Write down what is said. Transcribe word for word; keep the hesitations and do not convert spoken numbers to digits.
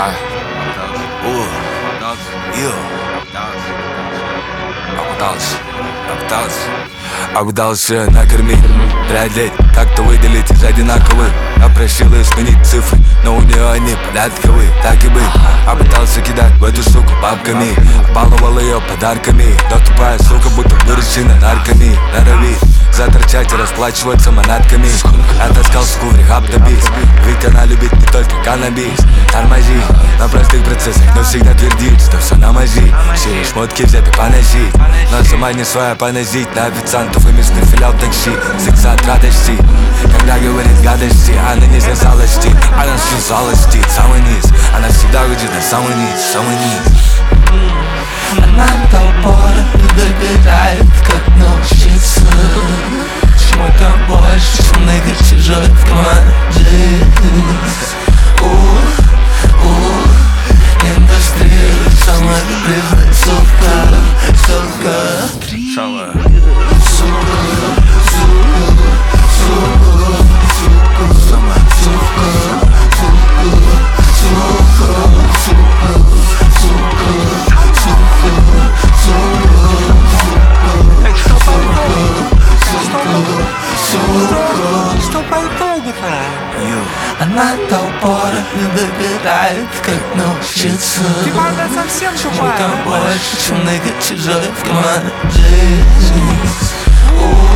I, ooh, you. Обдался, обдался, обдался накормить, преодолеть, как-то выделить из одинаковых. Я просил ее сменить цифры, но у нее они порядковые. Так и быть, а пытался кидать в эту суку бабками, баловал ее подарками. Но тупая сука будто выращена нарками. Норовит заторчать и расплачиваться манатками. Я таскал суку в рехаб до бис, ведь она любит не только каннабис. Тормози на простых процессах, но всегда твердит, что все на мази. Все шмотки взяты поносить, но сама не своя поносить. На официантов и мясных филиал такси, секса от радости. Когда говорит гадости, она не для залости, она с жалости. Самый низ, она всегда уйдет на самый низ, самый низ. Она толпора добирает, как научиться. Чему-то больше, чем ныгать чужой в команде. Индустрия самая грязная, сука, сука. Самая Она толпора не добирает, как научиться. Ты банда совсем тупая. Чему-то больше, чем ныгать чужой в команде.